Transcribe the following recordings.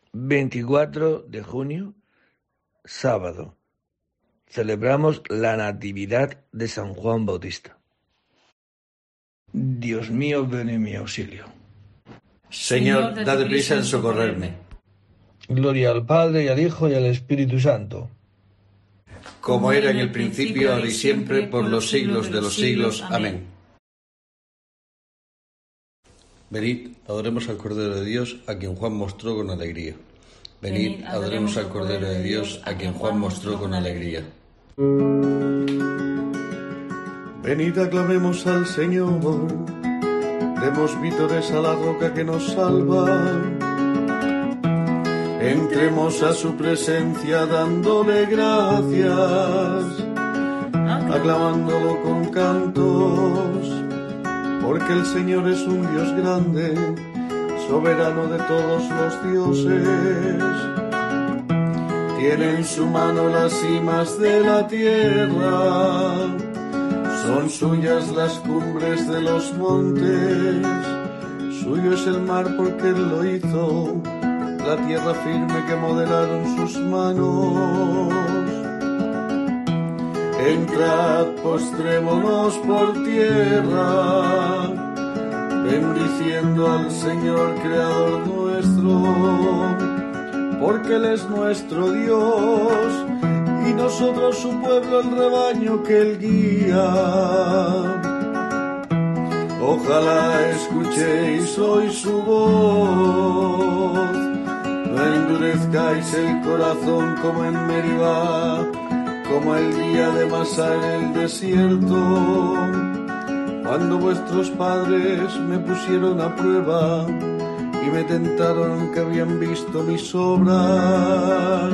24 de junio, sábado. Celebramos la Natividad de San Juan Bautista. Dios mío, ven en mi auxilio. Señor, date prisa en socorrerme. Gloria al Padre, y al Hijo, y al Espíritu Santo. Como era en el principio, ahora y siempre, por los siglos de los siglos. Amén. Venid, adoremos al Cordero de Dios, a quien Juan mostró con alegría. Venid, adoremos al Cordero de Dios, a quien Juan mostró con alegría. Venid, aclamemos al Señor, demos vítores a la roca que nos salva. Entremos a su presencia dándole gracias, aclamándolo con cantos, porque el Señor es un Dios grande, soberano de todos los dioses. Tiene en su mano las cimas de la tierra, son suyas las cumbres de los montes, suyo es el mar porque Él lo hizo, la tierra firme que modelaron sus manos. Entrad, postrémonos por tierra, bendiciendo al Señor Creador nuestro, porque Él es nuestro Dios, y nosotros su pueblo, el rebaño que Él guía. Ojalá escuchéis hoy su voz, no endurezcáis el corazón como en Meribá, como el día de Masá en el desierto, cuando vuestros padres me pusieron a prueba y me tentaron que habían visto mis obras.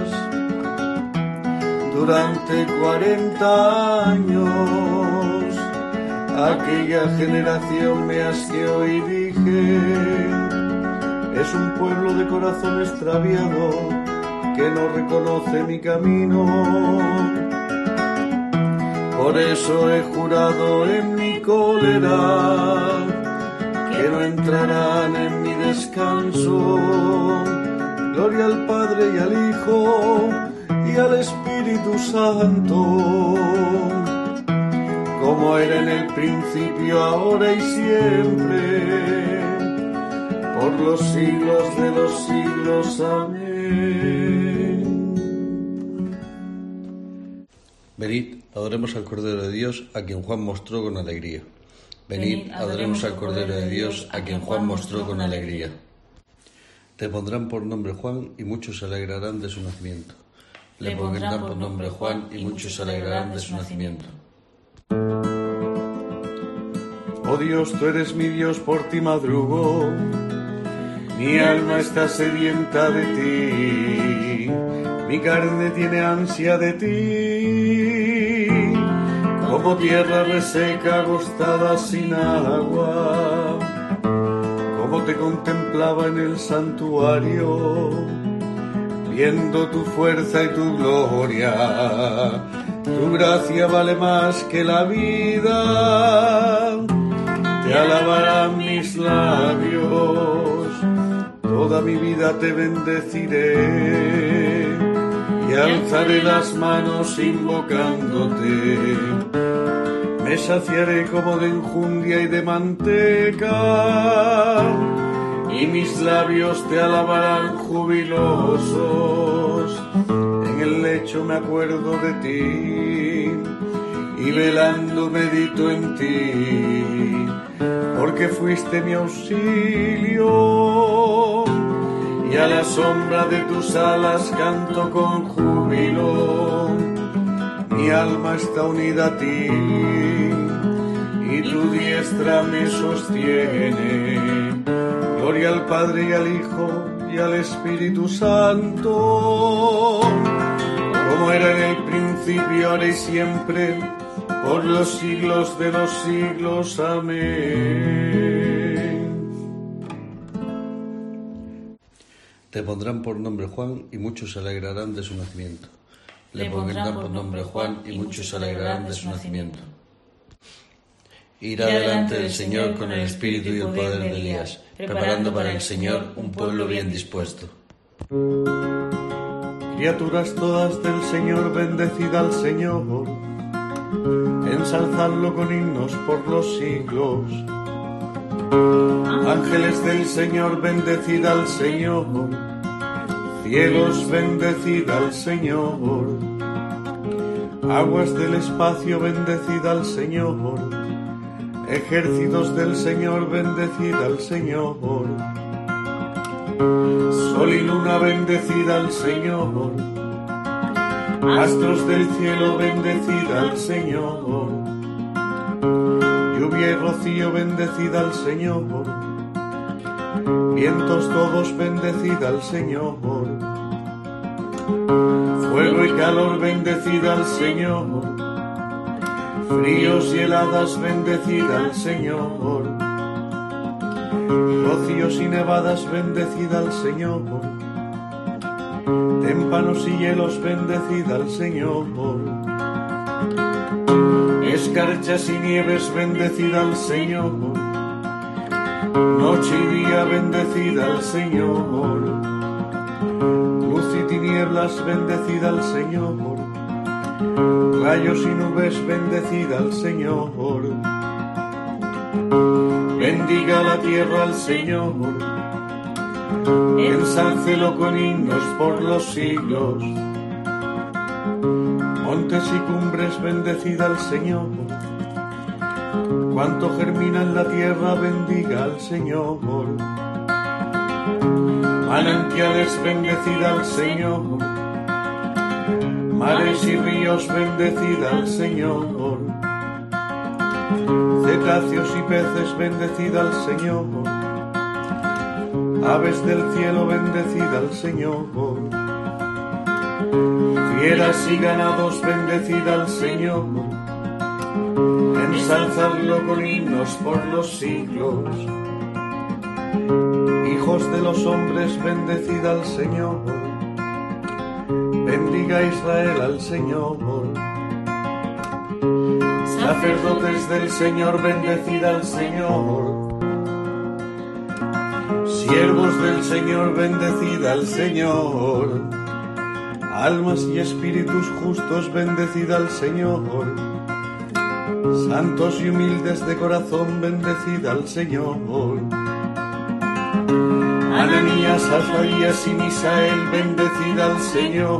Durante 40 años aquella generación me asqueó y dije: es un pueblo de corazón extraviado que no reconoce mi camino. Por eso he jurado en mi cólera que no entrarán en mi descanso. Gloria al Padre y al Hijo y al Espíritu Santo, como era en el principio, ahora y siempre, por los siglos de los siglos. Amén. Venid, adoremos al Cordero de Dios, a quien Juan mostró con alegría. Venid, adoremos al Cordero de Dios, a quien Juan mostró con alegría. Te pondrán por nombre Juan, y muchos se alegrarán de su nacimiento. Le pondrán por nombre Juan, y muchos se alegrarán de su nacimiento. Oh Dios, tú eres mi Dios, por ti madrugo, mi alma está sedienta de ti, mi carne tiene ansia de ti, como tierra reseca, agostada sin agua, como te contemplaba en el santuario, viendo tu fuerza y tu gloria. Tu gracia vale más que la vida, te alabarán mis labios, toda mi vida te bendeciré y alzaré las manos invocándote. Me saciaré como de enjundia y de manteca, y mis labios te alabarán jubilosos. En el lecho me acuerdo de ti y velando medito en ti, porque fuiste mi auxilio, y a la sombra de tus alas canto con júbilo. Mi alma está unida a ti y tu diestra me sostiene. Gloria al Padre y al Hijo y al Espíritu Santo, como era en el principio, ahora y siempre, por los siglos de los siglos. Amén. Te pondrán por nombre Juan, y muchos se alegrarán de su nacimiento. Le pondrán por nombre Juan, y muchos se alegrarán de su nacimiento. Irá delante del Señor con el espíritu y el poder de Elías, preparando para el Señor un pueblo bien dispuesto. Criaturas todas del Señor, bendecid al Señor, ensalzadlo con himnos por los siglos. Ángeles del Señor, bendecid al Señor, cielos, bendecid al Señor, aguas del espacio, bendecid al Señor, ejércitos del Señor, bendecid al Señor, sol y luna, bendecid al Señor, astros del cielo, bendecid al Señor, lluvia y rocío, bendecid al Señor, vientos todos, bendecid al Señor, fuego y calor, bendecid al Señor, fríos y heladas, bendecid al Señor, rocíos y nevadas, bendecid al Señor, témpanos y hielos, bendecid al Señor, escarchas y nieves, bendecid al Señor, noche y día, bendecid al Señor, luz y tinieblas, bendecid al Señor, rayos y nubes, bendecid al Señor, bendiga la tierra al Señor, ensálcelo con himnos por los siglos. Montes y cumbres, bendecid al Señor, cuanto germina en la tierra, bendiga al Señor. Manantiales, bendecid al Señor, mares y ríos, bendecid al Señor, cetáceos y peces, bendecid al Señor, aves del cielo, bendecid al Señor, fieras y ganados, bendecid al Señor, ensalzadlo con himnos por los siglos. Hijos de los hombres, bendecid al Señor, bendiga Israel al Señor. Sacerdotes del Señor, bendecid al Señor. Siervos del Señor, bendecid al Señor. Almas y espíritus justos, bendecid al Señor. Santos y humildes de corazón, bendecid al Señor. Ananías, Azarías y Misael, bendecid al Señor.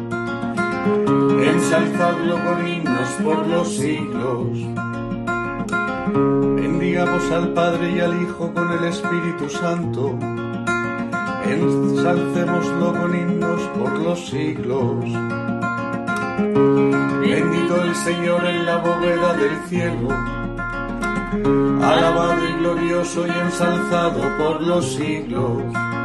Ensalzadlo con himnos por los siglos. Bendigamos al Padre y al Hijo con el Espíritu Santo. Ensalcémoslo con himnos por los siglos. Bendito el Señor en la bóveda del cielo, alabado y glorioso y ensalzado por los siglos.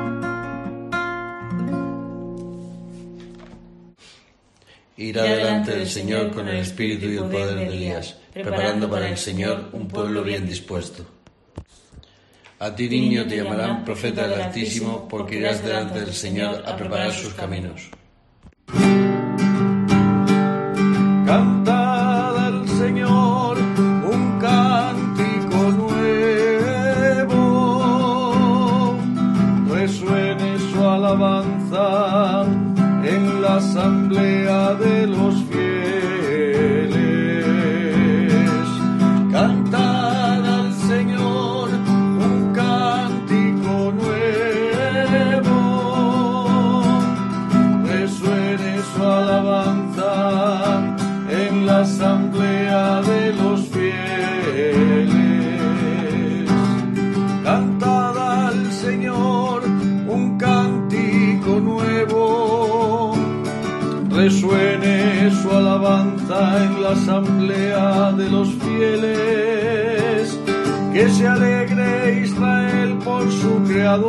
Irá delante del Señor con el espíritu y el poder de Elías, preparando para el Señor un pueblo bien dispuesto. A ti, niño, te llamarán profeta del Altísimo, porque irás delante del Señor a preparar sus caminos. Cantad al Señor un cántico nuevo, resuene su alabanza en la asamblea de los fieles. Cantad al Señor un cántico nuevo, resuene su alabanza en la asamblea de los fieles. Cantad al Señor un cántico nuevo, resuene su alabanza en la asamblea de los fieles. Que se alegre Israel por su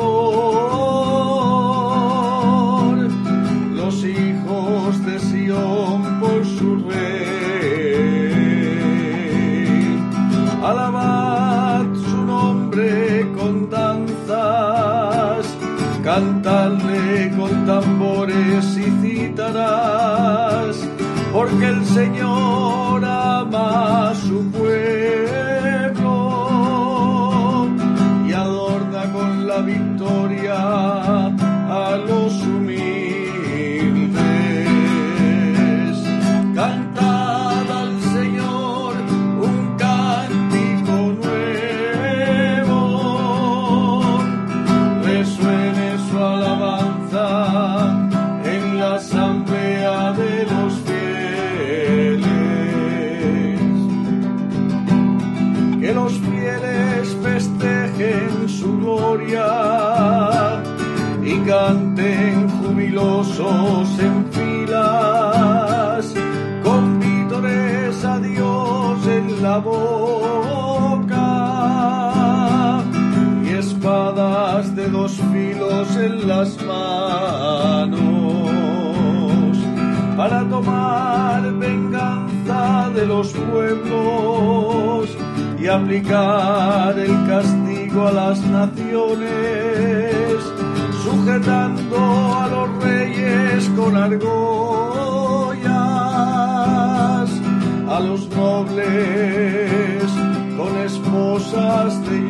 Creador, los hijos de Sión por su Rey. Alabad su nombre con danzas, cantadle con tambores y cítaras, porque el Señor ama a su pueblo y adorna con la victoria a los humanos. la boca y espadas de 2 filos en las manos, para tomar venganza de los pueblos y aplicar el castigo a las naciones, sujetando a los reyes con argollas, a los nobles con esposas de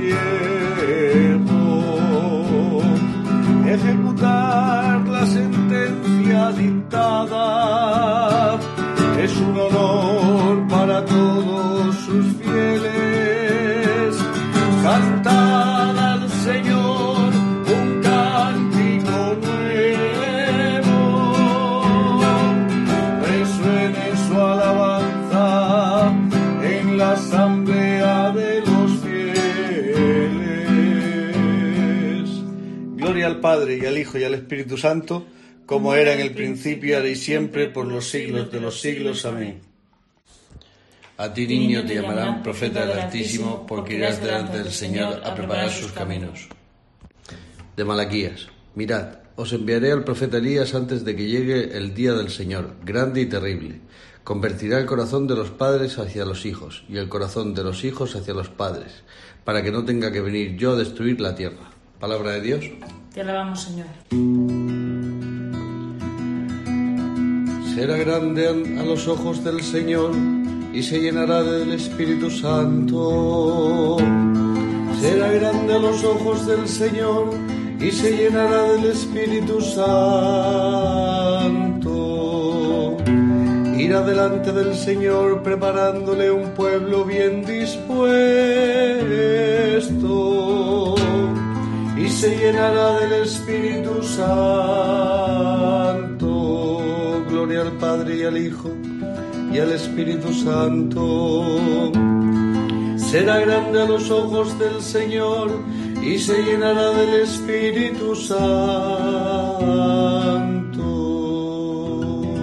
hierro, ejecutar la sentencia dictada es un honor para todos sus fieles. Cantad al Señor un cántico nuevo, resuene su alabanza en la asamblea de los fieles. Gloria al Padre, y al Hijo, y al Espíritu Santo, como era en el principio, ahora y siempre, por los siglos de los siglos. Amén. A ti, niño, te llamarán profeta del Altísimo, porque irás delante del Señor a preparar sus caminos. De Malaquías. Mirad, os enviaré al profeta Elías antes de que llegue el día del Señor, grande y terrible. Convertirá el corazón de los padres hacia los hijos, y el corazón de los hijos hacia los padres, para que no tenga que venir yo a destruir la tierra. Palabra de Dios. Te alabamos, Señor. Será grande a los ojos del Señor y se llenará del Espíritu Santo. Será grande a los ojos del Señor y se llenará del Espíritu Santo. Irá delante del Señor preparándole un pueblo bien dispuesto y se llenará del Espíritu Santo. Gloria al Padre y al Hijo y al Espíritu Santo. Será grande a los ojos del Señor y se llenará del Espíritu Santo.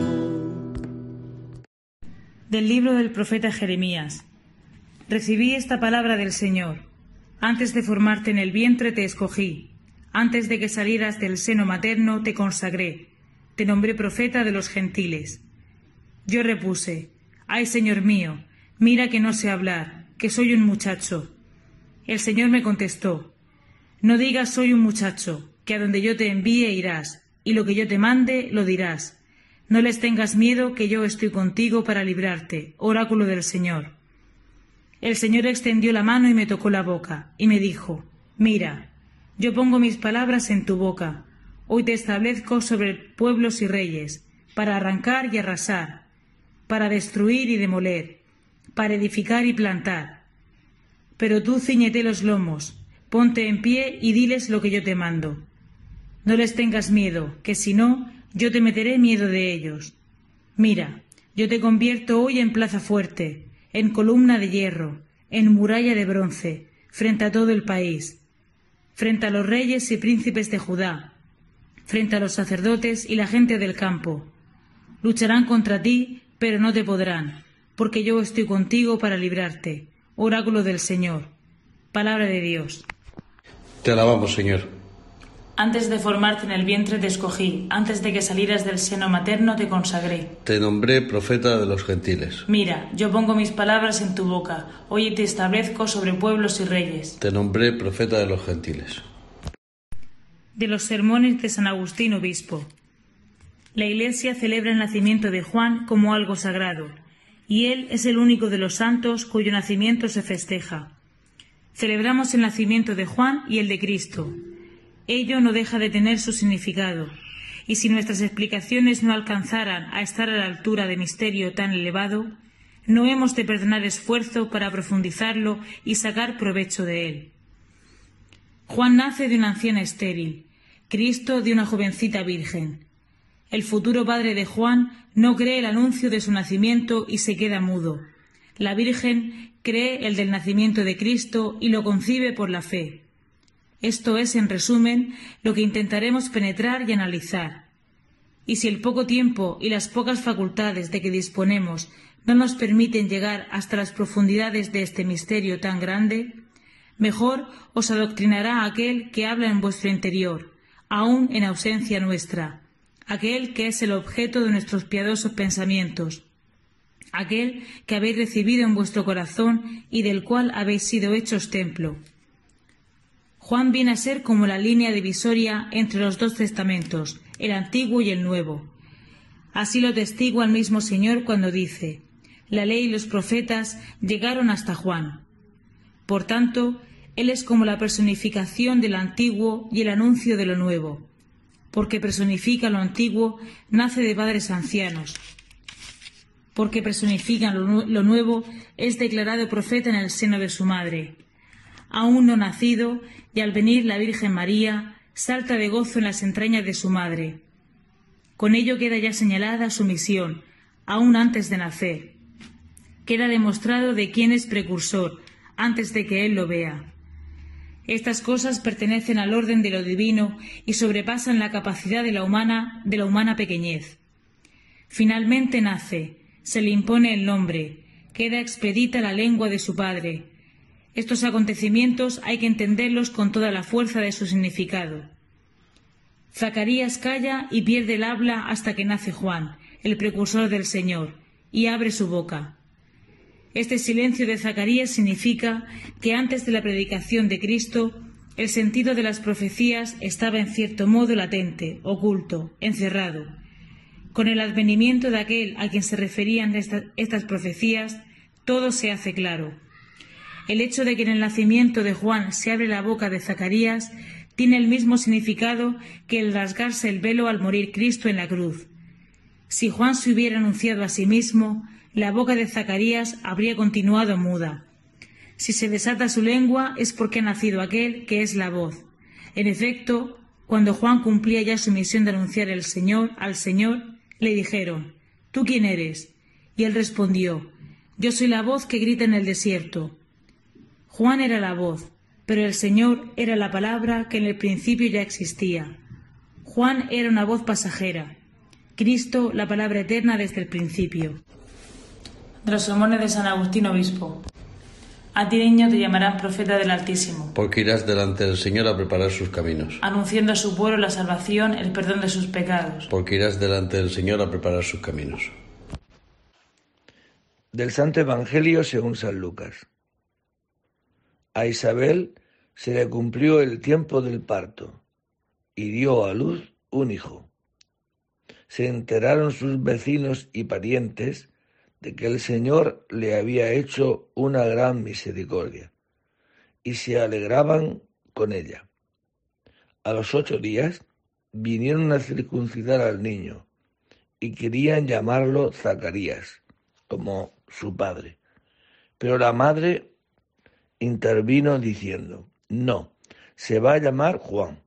Del libro del profeta Jeremías. Recibí esta palabra del Señor. Antes de formarte en el vientre te escogí. Antes de que salieras del seno materno te consagré. Te nombré profeta de los gentiles. Yo repuse: «Ay, Señor mío, mira que no sé hablar, que soy un muchacho». El Señor me contestó: «No digas soy un muchacho, que a donde yo te envíe irás, y lo que yo te mande lo dirás. No les tengas miedo, que yo estoy contigo para librarte, oráculo del Señor». El Señor extendió la mano y me tocó la boca, y me dijo: «Mira, yo pongo mis palabras en tu boca. Hoy te establezco sobre pueblos y reyes, para arrancar y arrasar, para destruir y demoler, para edificar y plantar. Pero tú cíñete los lomos, ponte en pie y diles lo que yo te mando. No les tengas miedo, que si no, yo te meteré miedo de ellos. Mira, yo te convierto hoy en plaza fuerte, en columna de hierro, en muralla de bronce, frente a todo el país, frente a los reyes y príncipes de Judá, frente a los sacerdotes y la gente del campo. Lucharán contra ti, pero no te podrán, porque yo estoy contigo para librarte, oráculo del Señor». Palabra de Dios. Te alabamos, Señor. Antes de formarte en el vientre te escogí, antes de que salieras del seno materno te consagré. Te nombré profeta de los gentiles. Mira, yo pongo mis palabras en tu boca, hoy te establezco sobre pueblos y reyes. Te nombré profeta de los gentiles. De los sermones de San Agustín, obispo. La Iglesia celebra el nacimiento de Juan como algo sagrado, y él es el único de los santos cuyo nacimiento se festeja. Celebramos el nacimiento de Juan y el de Cristo. Ello no deja de tener su significado, y si nuestras explicaciones no alcanzaran a estar a la altura de misterio tan elevado, no hemos de perdonar esfuerzo para profundizarlo y sacar provecho de él. Juan nace de una anciana estéril, Cristo de una jovencita virgen. El futuro padre de Juan no cree el anuncio de su nacimiento y se queda mudo. La Virgen cree el del nacimiento de Cristo y lo concibe por la fe. Esto es, en resumen, lo que intentaremos penetrar y analizar. y si el poco tiempo y las pocas facultades de que disponemos no nos permiten llegar hasta las profundidades de este misterio tan grande, mejor os adoctrinará aquel que habla en vuestro interior, aun en ausencia nuestra, aquel que es el objeto de nuestros piadosos pensamientos, aquel que habéis recibido en vuestro corazón y del cual habéis sido hechos templo. Juan viene a ser como la línea divisoria entre los dos testamentos, el Antiguo y el Nuevo. Así lo testigua el mismo Señor cuando dice: la ley y los profetas llegaron hasta Juan. Por tanto, él es como la personificación de lo antiguo y el anuncio de lo nuevo. Porque personifica lo antiguo, nace de padres ancianos. Porque personifica lo nuevo, es declarado profeta en el seno de su madre. Aún no nacido, y al venir la Virgen María, salta de gozo en las entrañas de su madre. Con ello queda ya señalada su misión, aún antes de nacer. Queda demostrado de quién es precursor, antes de que él lo vea. Estas cosas pertenecen al orden de lo divino y sobrepasan la capacidad de la humana pequeñez. Finalmente nace, se le impone el nombre, queda expedita la lengua de su padre. Estos acontecimientos hay que entenderlos con toda la fuerza de su significado. Zacarías calla y pierde el habla hasta que nace Juan, el precursor del Señor, y abre su boca. Este silencio de Zacarías significa que antes de la predicación de Cristo, el sentido de las profecías estaba en cierto modo latente, oculto, encerrado. Con el advenimiento de aquel a quien se referían estas profecías, todo se hace claro. El hecho de que en el nacimiento de Juan se abre la boca de Zacarías tiene el mismo significado que el rasgarse el velo al morir Cristo en la cruz. Si Juan se hubiera anunciado a sí mismo, la boca de Zacarías habría continuado muda. Si se desata su lengua es porque ha nacido aquel que es la voz. En efecto, cuando Juan cumplía ya su misión de anunciar al Señor, le dijeron: ¿tú quién eres? Y él respondió: yo soy la voz que grita en el desierto. Juan era la voz, pero el Señor era la palabra que en el principio ya existía. Juan era una voz pasajera, Cristo la palabra eterna desde el principio. De los sermones de San Agustín Obispo. A ti, niño, te llamarán profeta del Altísimo, porque irás delante del Señor a preparar sus caminos, anunciando a su pueblo la salvación, el perdón de sus pecados. porque irás delante del Señor a preparar sus caminos. Del Santo Evangelio según San Lucas. A Isabel se le cumplió el tiempo del parto y dio a luz un hijo. Se enteraron sus vecinos y parientes de que el Señor le había hecho una gran misericordia, y se alegraban con ella. A los 8 días vinieron a circuncidar al niño, y querían llamarlo Zacarías, como su padre. Pero la madre intervino diciendo: no, se va a llamar Juan.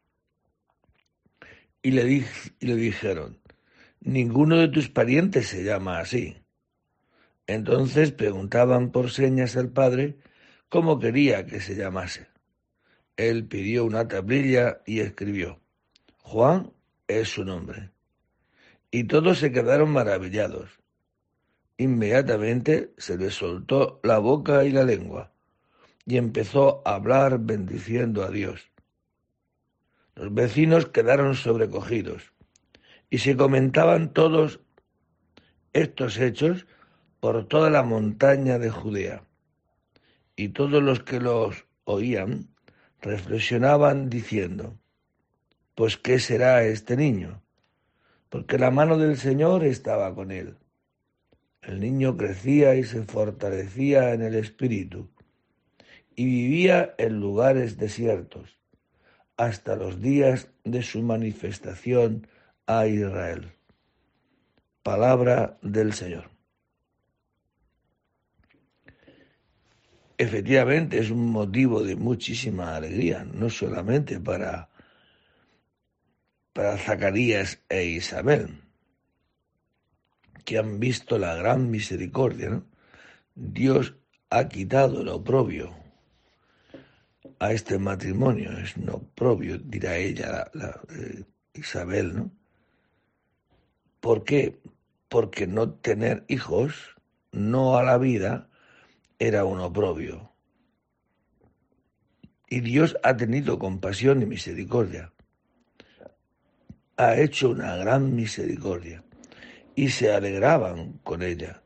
Y le dijeron: ninguno de tus parientes se llama así. Entonces preguntaban por señas al padre cómo quería que se llamase. Él pidió una tablilla y escribió: Juan es su nombre. Y todos se quedaron maravillados. Inmediatamente se le soltó la boca y la lengua, y empezó a hablar bendiciendo a Dios. Los vecinos quedaron sobrecogidos, y se comentaban todos estos hechos por toda la montaña de Judea. Y todos los que los oían reflexionaban diciendo: pues ¿qué será este niño? Porque la mano del Señor estaba con él. El niño crecía y se fortalecía en el espíritu, y vivía en lugares desiertos, hasta los días de su manifestación a Israel. Palabra del Señor. Efectivamente es un motivo de muchísima alegría, no solamente para Zacarías e Isabel, que han visto la gran misericordia, ¿no? Dios ha quitado el oprobio a este matrimonio, es un oprobio, dirá ella, Isabel, ¿no? ¿Por qué? Porque no tener hijos, no a la vida, era un oprobio. Y Dios ha tenido compasión y misericordia. Ha hecho una gran misericordia. Y se alegraban con ella.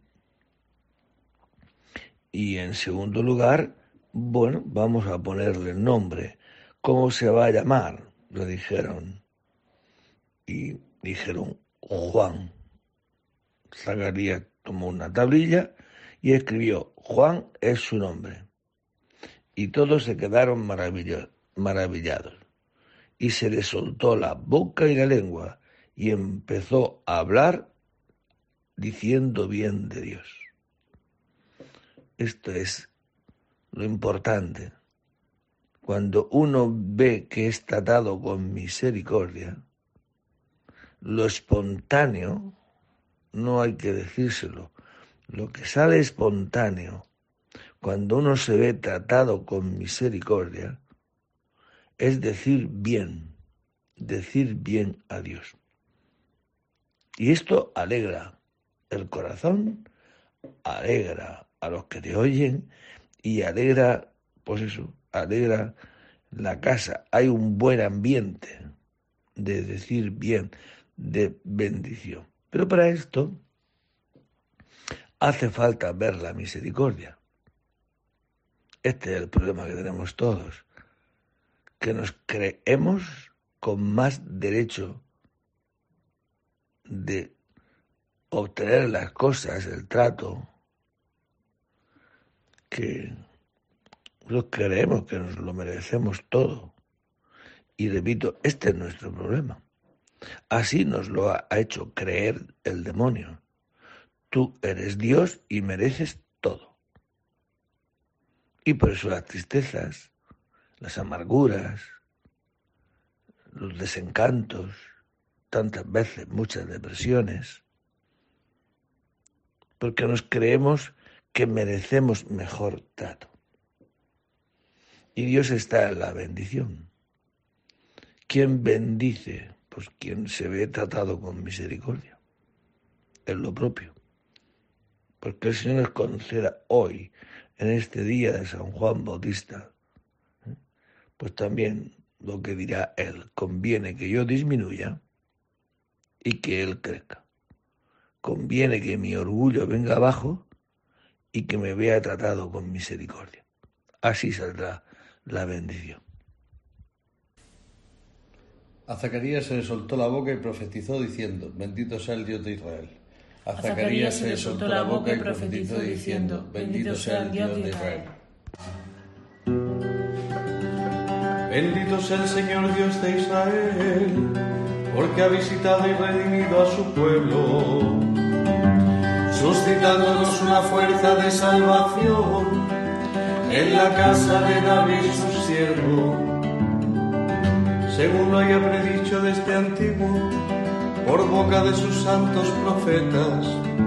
Y en segundo lugar, bueno, vamos a ponerle nombre. ¿Cómo se va a llamar? Le dijeron. Y dijeron Juan. Zacarías tomó una tablilla y escribió: Juan es su nombre. Y todos se quedaron maravillados. Y se le soltó la boca y la lengua, y empezó a hablar diciendo bien de Dios. Esto es lo importante. Cuando uno ve que es tratado con misericordia, lo espontáneo, no hay que decírselo, lo que sale espontáneo, cuando uno se ve tratado con misericordia, es decir bien a Dios. Y esto alegra el corazón, alegra a los que te oyen y alegra, pues eso, alegra la casa. Hay un buen ambiente de decir bien, de bendición. Pero para esto hace falta ver la misericordia. Este es el problema que tenemos todos, que nos creemos con más derecho de obtener las cosas, el trato, que nos creemos que nos lo merecemos todo. Y repito, este es nuestro problema. Así nos lo ha hecho creer el demonio. Tú eres Dios y mereces todo. Y por eso las tristezas, las amarguras, los desencantos, tantas veces muchas depresiones, porque nos creemos que merecemos mejor trato. Y Dios está en la bendición. ¿Quién bendice? Pues quien se ve tratado con misericordia. Es lo propio. Porque el Señor nos conceda hoy, en este día de San Juan Bautista, pues también lo que dirá Él: conviene que yo disminuya y que Él crezca. Conviene que mi orgullo venga abajo y que me vea tratado con misericordia. Así saldrá la bendición. A Zacarías se le soltó la boca y profetizó diciendo: bendito sea el Dios de Israel. A Zacarías se le soltó la boca y profetizó diciendo: bendito sea el Dios de Israel. Bendito sea el Señor Dios de Israel, porque ha visitado y redimido a su pueblo, suscitándonos una fuerza de salvación en la casa de David su siervo, según lo haya predicho desde antiguo por boca de sus santos profetas.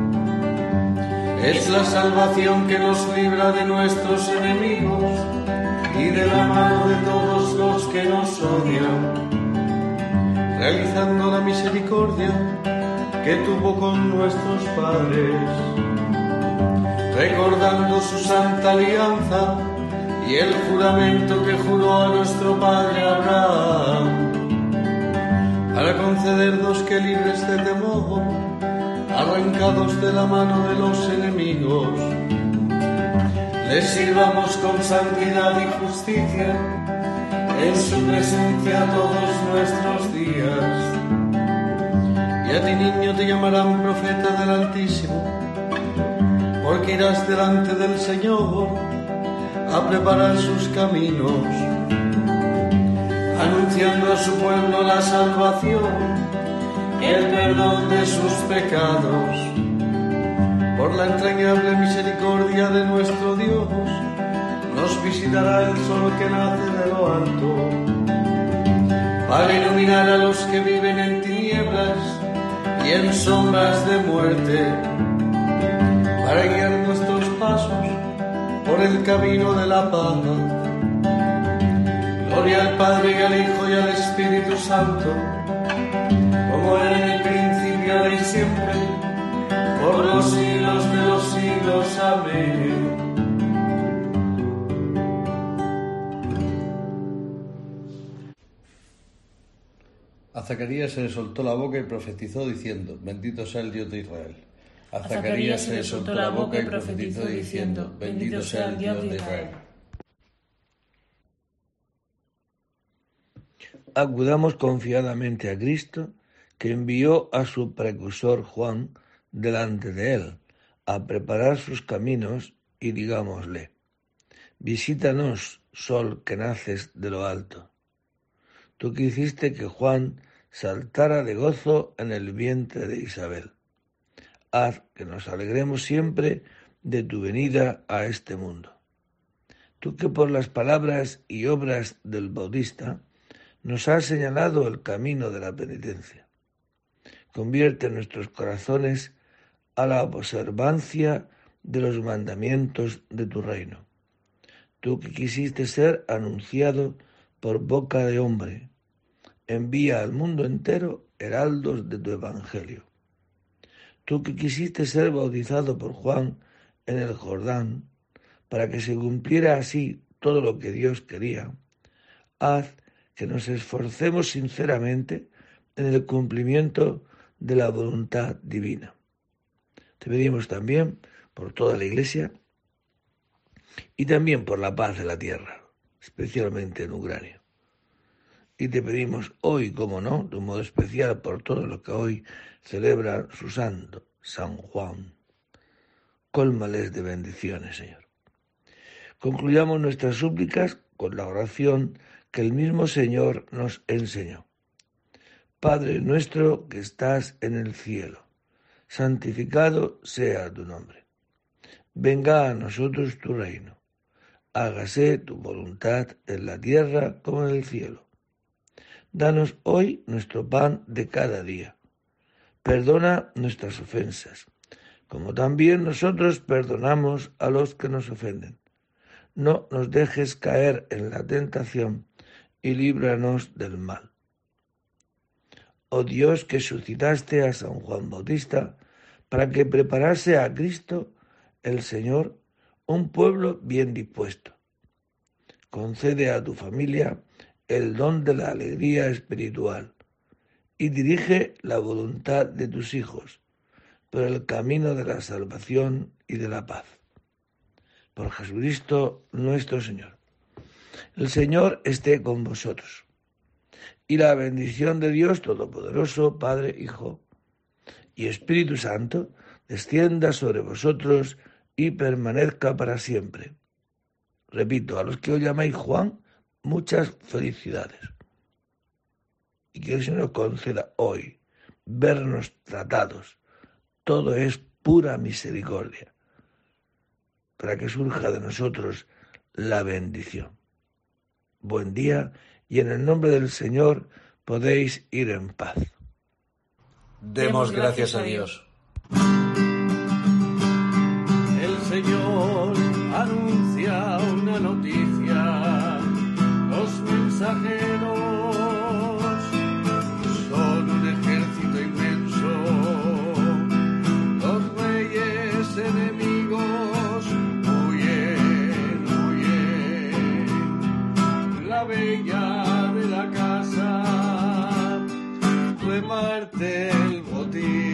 Es la salvación que nos libra de nuestros enemigos y de la mano de todos los que nos odian, realizando la misericordia que tuvo con nuestros padres, recordando su santa alianza y el juramento que juró a nuestro padre Abraham, para concedernos que, libres de temor, arrancados de la mano de los enemigos, les sirvamos con santidad y justicia en su presencia todos nuestros días. Y a ti, niño, te llamarán profeta del Altísimo, porque irás delante del Señor a preparar sus caminos, anunciando a su pueblo la salvación y el perdón de sus pecados. Por la entrañable misericordia de nuestro Dios, nos visitará el sol que nace de lo alto, para iluminar a los que viven en tinieblas y en sombras de muerte, para guiar nuestros pasos por el camino de la paz. Gloria al Padre y al Hijo y al Espíritu Santo, como era en el principio, ahora y siempre, por los siglos de los siglos. Amén. A Zacarías se le soltó la boca y profetizó diciendo: bendito sea el Dios de Israel. A Zacarías se le soltó la boca y profetizó diciendo: bendito sea el Dios de Israel. Acudamos confiadamente a Cristo, que envió a su precursor Juan delante de él, a preparar sus caminos, y digámosle: visítanos, sol que naces de lo alto. Tú que hiciste que Juan saltara de gozo en el vientre de Isabel. Haz que nos alegremos siempre de tu venida a este mundo. Tú que por las palabras y obras del Bautista nos has señalado el camino de la penitencia. Convierte nuestros corazones a la observancia de los mandamientos de tu reino. Tú que quisiste ser anunciado por boca de hombre, envía al mundo entero heraldos de tu evangelio. Tú que quisiste ser bautizado por Juan en el Jordán, para que se cumpliera así todo lo que Dios quería, haz que nos esforcemos sinceramente en el cumplimiento de la voluntad divina. Te pedimos también por toda la Iglesia y también por la paz de la tierra, especialmente en Ucrania. Y te pedimos hoy, como no, de un modo especial por todo lo que hoy celebra su santo, San Juan. Cólmales de bendiciones, Señor. Concluyamos nuestras súplicas con la oración que el mismo Señor nos enseñó. Padre nuestro que estás en el cielo, santificado sea tu nombre. Venga a nosotros tu reino. Hágase tu voluntad en la tierra como en el cielo. Danos hoy nuestro pan de cada día. Perdona nuestras ofensas, como también nosotros perdonamos a los que nos ofenden. No nos dejes caer en la tentación y líbranos del mal. Oh Dios, que suscitaste a San Juan Bautista para que preparase a Cristo el Señor, un pueblo bien dispuesto. Concede a tu familia el don de la alegría espiritual y dirige la voluntad de tus hijos por el camino de la salvación y de la paz. Por Jesucristo nuestro Señor. El Señor esté con vosotros. Y la bendición de Dios Todopoderoso, Padre, Hijo y Espíritu Santo, descienda sobre vosotros y permanezca para siempre. Repito, a los que os llamáis Juan, muchas felicidades. Y que el Señor conceda hoy vernos tratados. Todo es pura misericordia, para que surja de nosotros la bendición. Buen día, y en el nombre del Señor podéis ir en paz. Demos gracias a Dios. El Señor anuncia una noticia, los mensajeros son un ejército inmenso, los reyes enemigos huyen, huyen, la bella de la casa reparte el botín.